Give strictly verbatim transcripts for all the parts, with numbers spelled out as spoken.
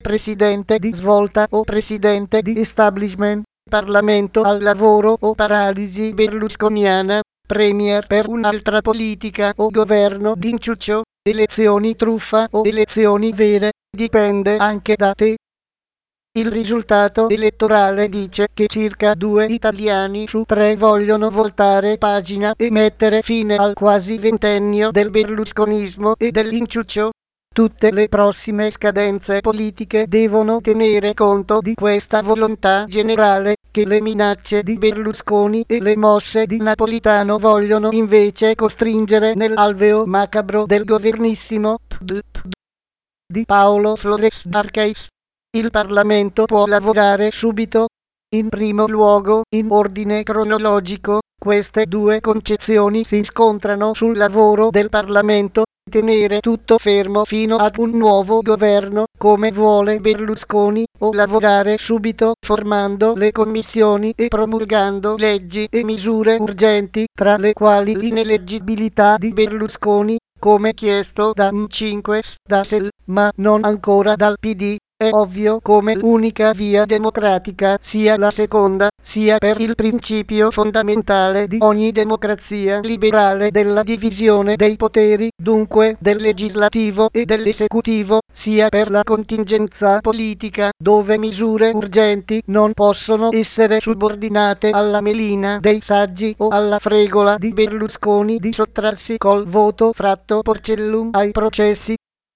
presidente di svolta o presidente di establishment, Parlamento al lavoro o paralisi berlusconiana, premier per un'altra politica o governo d'inciuccio, elezioni truffa o elezioni vere, dipende anche da te. Il risultato elettorale dice che circa due italiani su tre vogliono voltare pagina e mettere fine al quasi ventennio del berlusconismo e dell'inciuccio. Tutte le prossime scadenze politiche devono tenere conto di questa volontà generale, che le minacce di Berlusconi e le mosse di Napolitano vogliono invece costringere nell'alveo macabro del governissimo P D P D di Paolo Flores Arcais. Il Parlamento può lavorare subito. In primo luogo, in ordine cronologico, queste due concezioni si scontrano sul lavoro del Parlamento. Tenere tutto fermo fino ad un nuovo governo, come vuole Berlusconi, o lavorare subito formando le commissioni e promulgando leggi e misure urgenti, tra le quali l'ineleggibilità di Berlusconi, come chiesto da M cinque, da S E L, ma non ancora dal P D. È ovvio come l'unica via democratica sia la seconda, sia per il principio fondamentale di ogni democrazia liberale della divisione dei poteri, dunque del legislativo e dell'esecutivo, sia per la contingenza politica, dove misure urgenti non possono essere subordinate alla melina dei saggi o alla fregola di Berlusconi di sottrarsi col voto fratto Porcellum ai processi.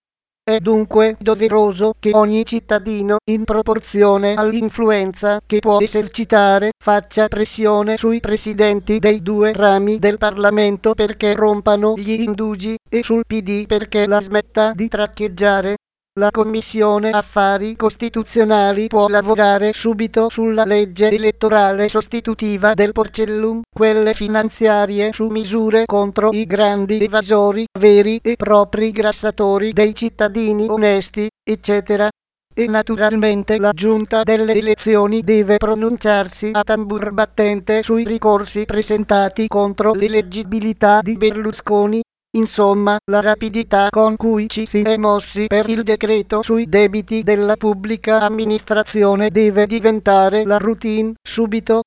È dunque doveroso che ogni cittadino, in proporzione all'influenza che può esercitare, faccia pressione sui presidenti dei due rami del Parlamento perché rompano gli indugi, e sul P D perché la smetta di traccheggiare. La Commissione Affari Costituzionali può lavorare subito sulla legge elettorale sostitutiva del Porcellum, quelle finanziarie su misure contro i grandi evasori, veri e propri grassatori dei cittadini onesti, eccetera. E naturalmente la Giunta delle elezioni deve pronunciarsi a tambur battente sui ricorsi presentati contro l'eleggibilità di Berlusconi. Insomma, la rapidità con cui ci si è mossi per il decreto sui debiti della pubblica amministrazione deve diventare la routine subito.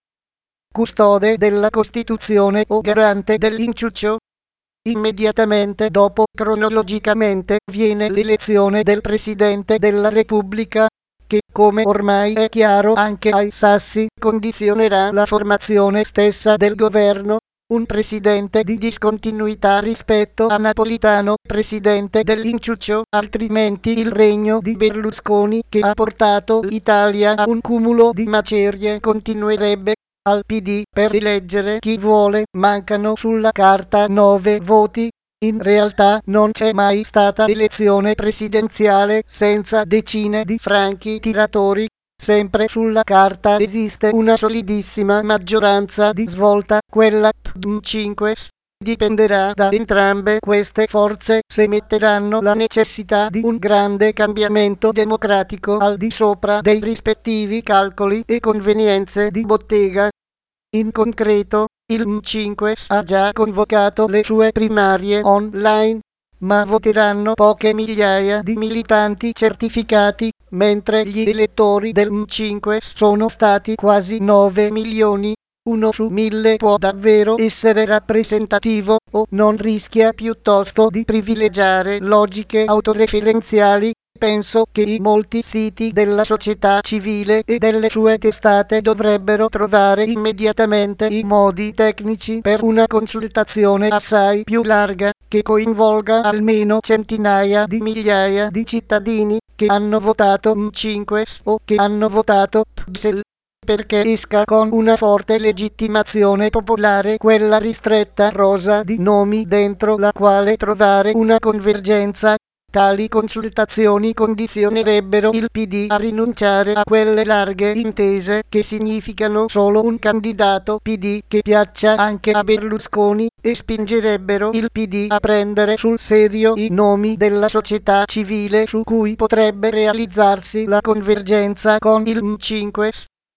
Custode della Costituzione o garante dell'inciuccio. Immediatamente dopo, cronologicamente, viene l'elezione del Presidente della Repubblica, che, come ormai è chiaro anche ai sassi, condizionerà la formazione stessa del governo. Un presidente di discontinuità rispetto a Napolitano, presidente dell'inciuccio, altrimenti il regno di Berlusconi, che ha portato l'Italia a un cumulo di macerie, continuerebbe. Al P D, per eleggere chi vuole, mancano sulla carta nove voti. In realtà non c'è mai stata elezione presidenziale senza decine di franchi tiratori. Sempre sulla carta esiste una solidissima maggioranza di svolta, quella P D M cinque. Dipenderà da entrambe queste forze se metteranno la necessità di un grande cambiamento democratico al di sopra dei rispettivi calcoli e convenienze di bottega. In concreto, il M cinque ha già convocato le sue primarie online, ma voteranno poche migliaia di militanti certificati, mentre gli elettori del M cinque sono stati quasi nove milioni. Uno su mille può davvero essere rappresentativo, o non rischia piuttosto di privilegiare logiche autoreferenziali. Penso che i molti siti della società civile e delle sue testate dovrebbero trovare immediatamente i modi tecnici per una consultazione assai più larga, che coinvolga almeno centinaia di migliaia di cittadini che hanno votato M cinque o che hanno votato P D S E L, perché esca con una forte legittimazione popolare quella ristretta rosa di nomi dentro la quale trovare una convergenza. Tali consultazioni condizionerebbero il P D a rinunciare a quelle larghe intese che significano solo un candidato P D che piaccia anche a Berlusconi, e spingerebbero il P D a prendere sul serio i nomi della società civile su cui potrebbe realizzarsi la convergenza con il M cinque.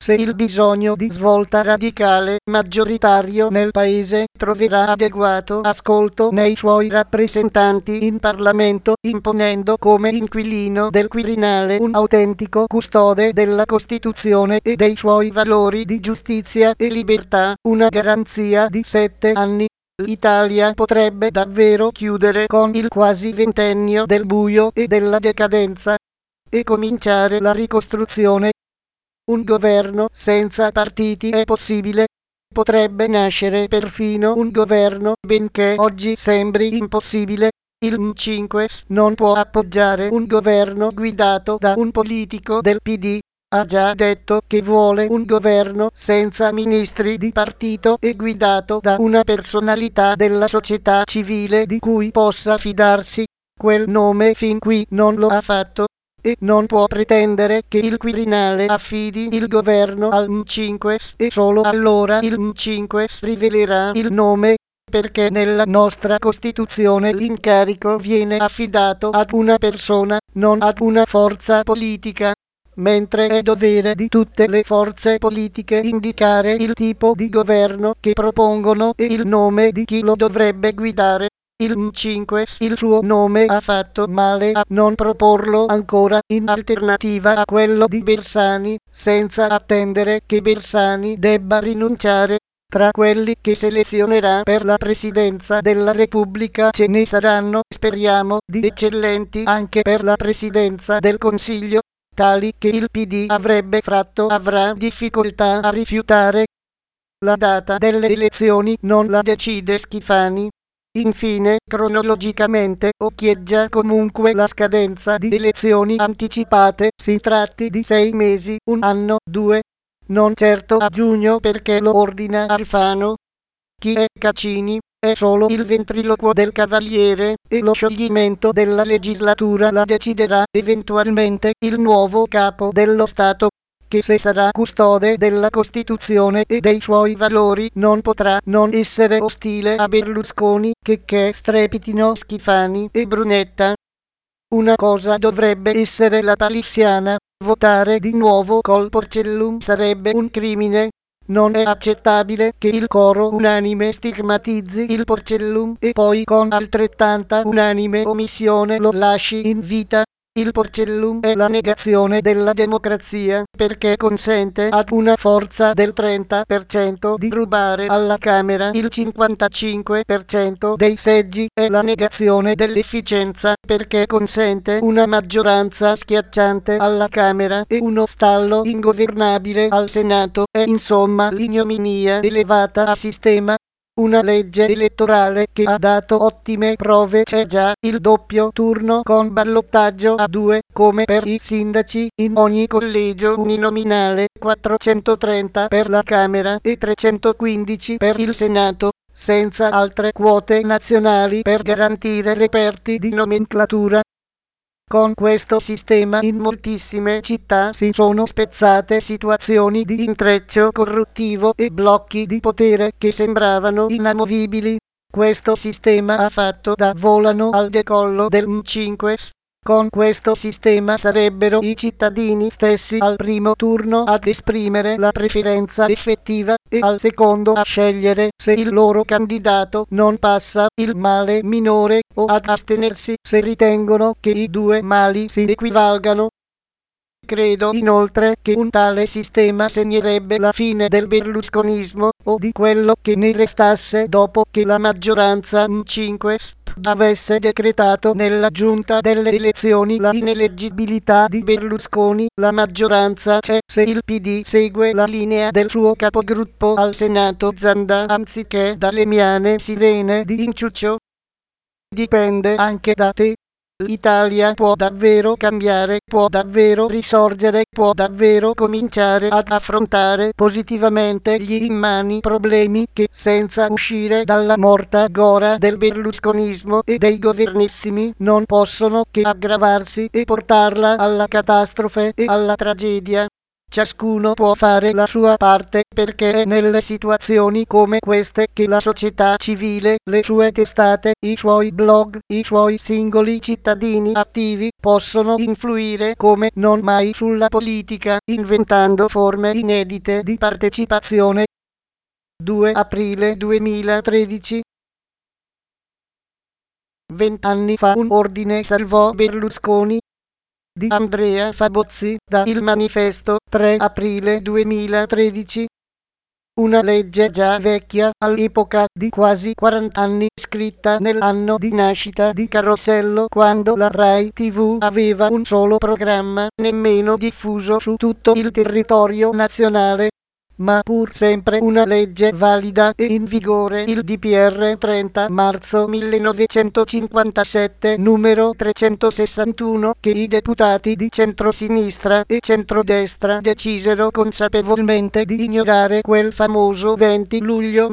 se il bisogno di svolta radicale maggioritario nel Paese troverà adeguato ascolto nei suoi rappresentanti in Parlamento, imponendo come inquilino del Quirinale un autentico custode della Costituzione e dei suoi valori di giustizia e libertà, una garanzia di sette anni. L'Italia potrebbe davvero chiudere con il quasi ventennio del buio e della decadenza e cominciare la ricostruzione. Un governo senza partiti è possibile. Potrebbe nascere perfino un governo, benché oggi sembri impossibile. Il M cinque S non può appoggiare un governo guidato da un politico del P D. Ha già detto che vuole un governo senza ministri di partito e guidato da una personalità della società civile di cui possa fidarsi. Quel nome fin qui non lo ha fatto e non può pretendere che il Quirinale affidi il governo al M cinque S e solo allora il M cinque S rivelerà il nome, perché nella nostra Costituzione l'incarico viene affidato ad una persona, non ad una forza politica, mentre è dovere di tutte le forze politiche indicare il tipo di governo che propongono e il nome di chi lo dovrebbe guidare. Il M cinque S il suo nome ha fatto male a non proporlo ancora in alternativa a quello di Bersani, senza attendere che Bersani debba rinunciare. Tra quelli che selezionerà per la presidenza della Repubblica ce ne saranno, speriamo, di eccellenti anche per la presidenza del Consiglio, tali che il P D avrebbe fratto avrà difficoltà a rifiutare. La data delle elezioni non la decide Schifani. Infine, cronologicamente, occhieggia comunque la scadenza di elezioni anticipate, si tratti di sei mesi, un anno, due. Non certo a giugno perché lo ordina Alfano. Chi è Caccini? È solo il ventriloquo del Cavaliere, e lo scioglimento della legislatura la deciderà eventualmente il nuovo capo dello Stato, che se sarà custode della Costituzione e dei suoi valori non potrà non essere ostile a Berlusconi, che che strepitino Schifani e Brunetta. Una cosa dovrebbe essere la palissiana: votare di nuovo col Porcellum sarebbe un crimine. Non è accettabile che il coro unanime stigmatizzi il Porcellum e poi con altrettanta unanime omissione lo lasci in vita. Il Porcellum è la negazione della democrazia, perché consente ad una forza del trenta per cento di rubare alla Camera il cinquantacinque per cento dei seggi, è la negazione dell'efficienza, perché consente una maggioranza schiacciante alla Camera e uno stallo ingovernabile al Senato, è insomma l'ignominia elevata a sistema. Una legge elettorale che ha dato ottime prove, c'è già il doppio turno con ballottaggio a due, come per i sindaci, in ogni collegio uninominale, quattrocentotrenta per la Camera e trecentoquindici per il Senato, senza altre quote nazionali per garantire reperti di nomenclatura. Con questo sistema in moltissime città si sono spezzate situazioni di intreccio corruttivo e blocchi di potere che sembravano inamovibili. Questo sistema ha fatto da volano al decollo del M cinque S. Con questo sistema sarebbero i cittadini stessi al primo turno ad esprimere la preferenza effettiva e al secondo a scegliere se il loro candidato non passa il male minore o ad astenersi se ritengono che i due mali si equivalgano. Credo inoltre che un tale sistema segnerebbe la fine del berlusconismo o di quello che ne restasse dopo che la maggioranza M cinque S avesse decretato nella giunta delle elezioni la ineleggibilità di Berlusconi. La maggioranza c'è se il P D segue la linea del suo capogruppo al Senato Zanda anziché dalle miane sirene di Inciuccio. Dipende anche da te. L'Italia può davvero cambiare, può davvero risorgere, può davvero cominciare ad affrontare positivamente gli immani problemi che, senza uscire dalla morta gora del berlusconismo e dei governissimi, non possono che aggravarsi e portarla alla catastrofe e alla tragedia. Ciascuno può fare la sua parte perché è nelle situazioni come queste che la società civile, le sue testate, i suoi blog, i suoi singoli cittadini attivi possono influire come non mai sulla politica, inventando forme inedite di partecipazione. due aprile duemilatredici. Vent'anni fa un ordine salvò Berlusconi. Di Andrea Fabozzi, da Il Manifesto, tre aprile duemilatredici. Una legge già vecchia all'epoca, di quasi quaranta anni, scritta nell'anno di nascita di Carosello, quando la Rai tivù aveva un solo programma, nemmeno diffuso su tutto il territorio nazionale, ma pur sempre una legge valida e in vigore, il D P R trenta marzo millenovecentocinquantasette numero trecentosessantuno, che i deputati di centrosinistra e centrodestra decisero consapevolmente di ignorare quel famoso venti luglio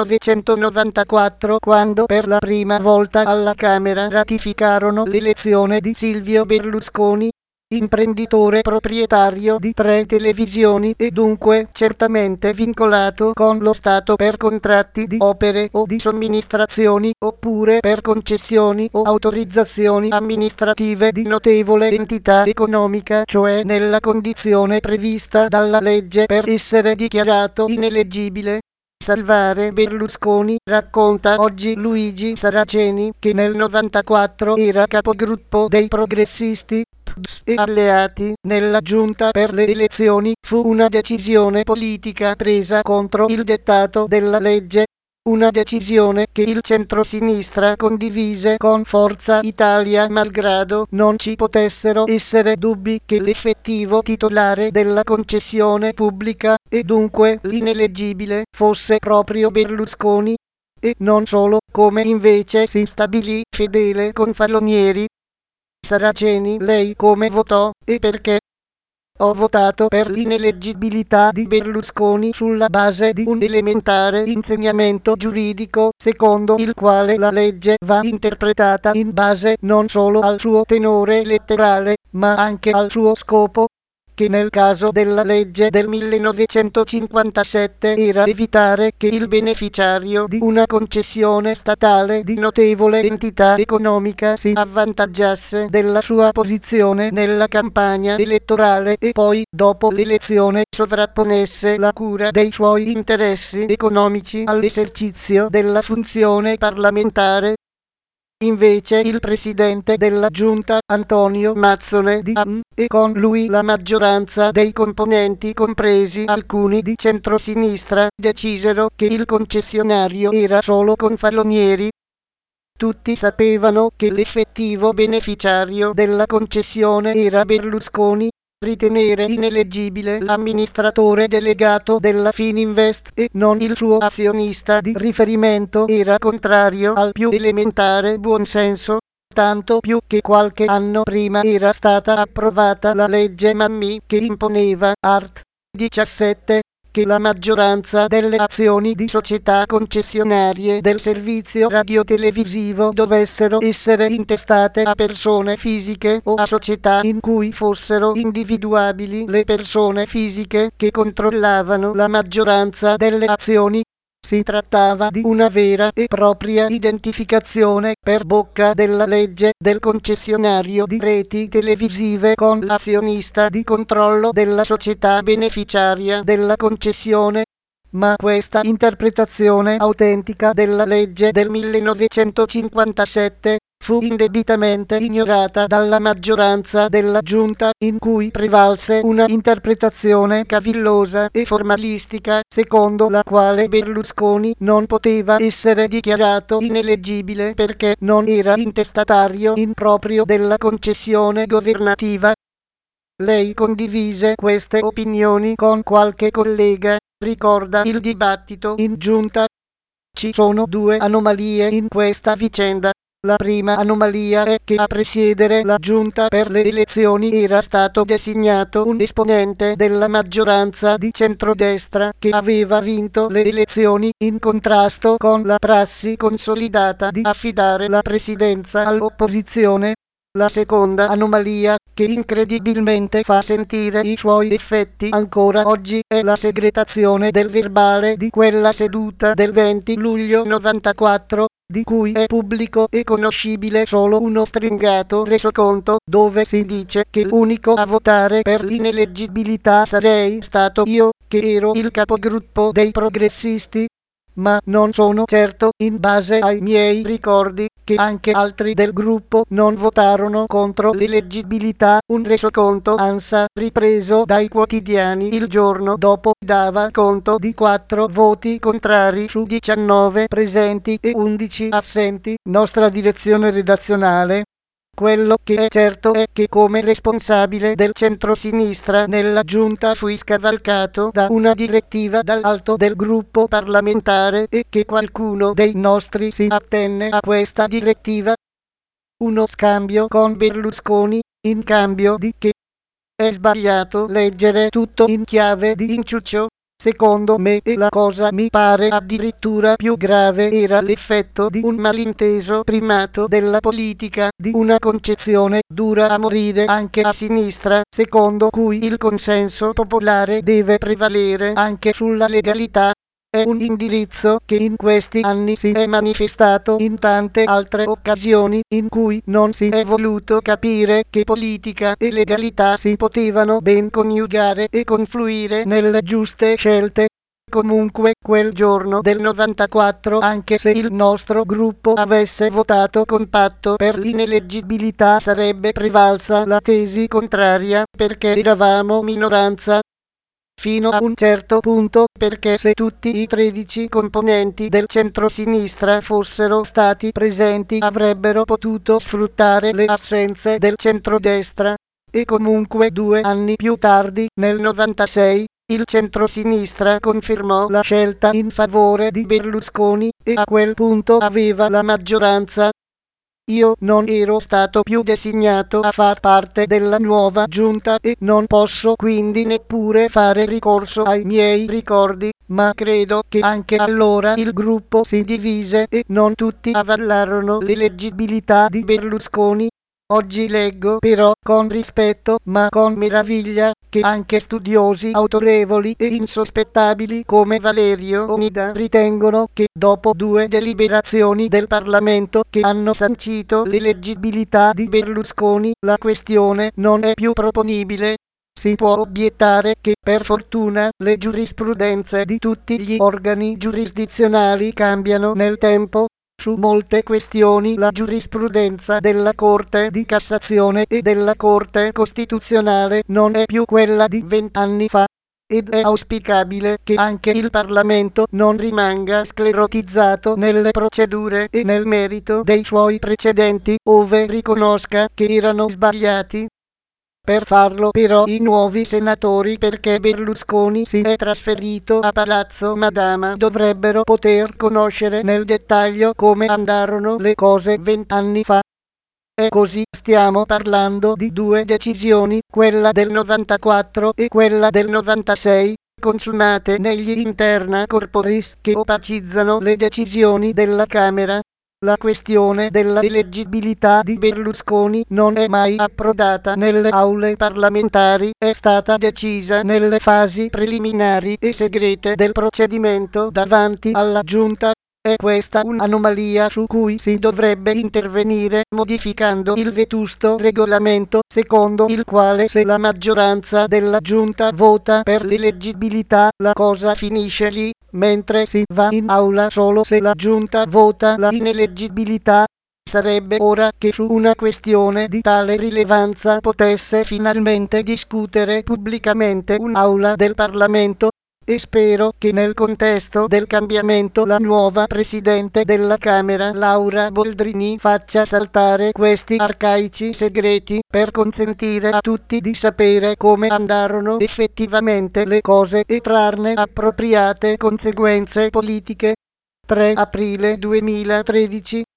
millenovecentonovantaquattro, quando per la prima volta alla Camera ratificarono l'elezione di Silvio Berlusconi, imprenditore proprietario di tre televisioni e dunque certamente vincolato con lo Stato per contratti di opere o di somministrazioni, oppure per concessioni o autorizzazioni amministrative di notevole entità economica, cioè nella condizione prevista dalla legge per essere dichiarato ineleggibile. Salvare Berlusconi, racconta oggi Luigi Saraceni, che nel novantaquattro era capogruppo dei progressisti e alleati nella giunta per le elezioni, fu una decisione politica presa contro il dettato della legge, una decisione che il centrosinistra condivise con Forza Italia, malgrado non ci potessero essere dubbi che l'effettivo titolare della concessione pubblica, e dunque l'ineleggibile, fosse proprio Berlusconi, e non solo, come invece si stabilì, Fedele Confalonieri. Saraceni, lei come votò, e perché? Ho votato per l'ineleggibilità di Berlusconi sulla base di un elementare insegnamento giuridico, secondo il quale la legge va interpretata in base non solo al suo tenore letterale, ma anche al suo scopo, che nel caso della legge del millenovecentocinquantasette era evitare che il beneficiario di una concessione statale di notevole entità economica si avvantaggiasse della sua posizione nella campagna elettorale e poi, dopo l'elezione, sovrapponesse la cura dei suoi interessi economici all'esercizio della funzione parlamentare. Invece il presidente della giunta, Antonio Mazzone di A M, e con lui la maggioranza dei componenti, compresi alcuni di centrosinistra, decisero che il concessionario era solo Confalonieri. Tutti sapevano che l'effettivo beneficiario della concessione era Berlusconi. Ritenere ineleggibile l'amministratore delegato della Fininvest e non il suo azionista di riferimento era contrario al più elementare buonsenso, tanto più che qualche anno prima era stata approvata la legge Mammì che imponeva, art. diciassette, che la maggioranza delle azioni di società concessionarie del servizio radiotelevisivo dovessero essere intestate a persone fisiche o a società in cui fossero individuabili le persone fisiche che controllavano la maggioranza delle azioni. Si trattava di una vera e propria identificazione per bocca della legge del concessionario di reti televisive con l'azionista di controllo della società beneficiaria della concessione. Ma questa interpretazione autentica della legge del millenovecentocinquantasette fu indebitamente ignorata dalla maggioranza della giunta, in cui prevalse una interpretazione cavillosa e formalistica, secondo la quale Berlusconi non poteva essere dichiarato ineleggibile perché non era intestatario in proprio della concessione governativa. Lei condivise queste opinioni con qualche collega, ricorda il dibattito in giunta. Ci sono due anomalie in questa vicenda. La prima anomalia è che a presiedere la giunta per le elezioni era stato designato un esponente della maggioranza di centrodestra che aveva vinto le elezioni, in contrasto con la prassi consolidata di affidare la presidenza all'opposizione. La seconda anomalia, che incredibilmente fa sentire i suoi effetti ancora oggi, è la segretazione del verbale di quella seduta del venti luglio novantaquattro, di cui è pubblico e conoscibile solo uno stringato resoconto, dove si dice che l'unico a votare per l'ineleggibilità sarei stato io, che ero il capogruppo dei progressisti. Ma non sono certo, in base ai miei ricordi, che anche altri del gruppo non votarono contro l'eleggibilità. Un resoconto ANSA ripreso dai quotidiani il giorno dopo dava conto di quattro voti contrari su diciannove presenti e undici assenti. Nostra direzione redazionale. Quello che è certo è che come responsabile del centrosinistra nella giunta fui scavalcato da una direttiva dall'alto del gruppo parlamentare e che qualcuno dei nostri si attenne a questa direttiva. Uno scambio con Berlusconi, in cambio di che è sbagliato leggere tutto in chiave di inciuccio. Secondo me, e la cosa mi pare addirittura più grave, era l'effetto di un malinteso primato della politica, di una concezione dura a morire anche a sinistra, secondo cui il consenso popolare deve prevalere anche sulla legalità. È un indirizzo che in questi anni si è manifestato in tante altre occasioni, in cui non si è voluto capire che politica e legalità si potevano ben coniugare e confluire nelle giuste scelte. Comunque, quel giorno del novantaquattro, anche se il nostro gruppo avesse votato compatto per l'ineleggibilità, sarebbe prevalsa la tesi contraria, perché eravamo minoranza. Fino a un certo punto, perché se tutti i tredici componenti del centrosinistra fossero stati presenti avrebbero potuto sfruttare le assenze del centrodestra. E comunque due anni più tardi, nel novantasei, il centrosinistra confermò la scelta in favore di Berlusconi e a quel punto aveva la maggioranza. Io non ero stato più designato a far parte della nuova giunta e non posso quindi neppure fare ricorso ai miei ricordi, ma credo che anche allora il gruppo si divise e non tutti avallarono l'eleggibilità di Berlusconi. Oggi leggo però con rispetto ma con meraviglia che anche studiosi autorevoli e insospettabili come Valerio Onida ritengono che dopo due deliberazioni del Parlamento che hanno sancito l'eleggibilità di Berlusconi la questione non è più proponibile. Si può obiettare che per fortuna le giurisprudenze di tutti gli organi giurisdizionali cambiano nel tempo. Su molte questioni la giurisprudenza della Corte di Cassazione e della Corte Costituzionale non è più quella di vent'anni fa, ed è auspicabile che anche il Parlamento non rimanga sclerotizzato nelle procedure e nel merito dei suoi precedenti, ove riconosca che erano sbagliati. Per farlo però i nuovi senatori, perché Berlusconi si è trasferito a Palazzo Madama, dovrebbero poter conoscere nel dettaglio come andarono le cose vent'anni fa. E così stiamo parlando di due decisioni, quella del novantaquattro e quella del novantasei, consumate negli interna corporis che opacizzano le decisioni della Camera. La questione della eleggibilità di Berlusconi non è mai approdata nelle aule parlamentari, è stata decisa nelle fasi preliminari e segrete del procedimento davanti alla Giunta. È questa un'anomalia su cui si dovrebbe intervenire modificando il vetusto regolamento, secondo il quale se la maggioranza della Giunta vota per l'eleggibilità la cosa finisce lì, mentre si va in aula solo se la Giunta vota la ineleggibilità. Sarebbe ora che su una questione di tale rilevanza potesse finalmente discutere pubblicamente un'aula del Parlamento. E spero che nel contesto del cambiamento la nuova Presidente della Camera, Laura Boldrini, faccia saltare questi arcaici segreti per consentire a tutti di sapere come andarono effettivamente le cose e trarne appropriate conseguenze politiche. tre aprile duemilatredici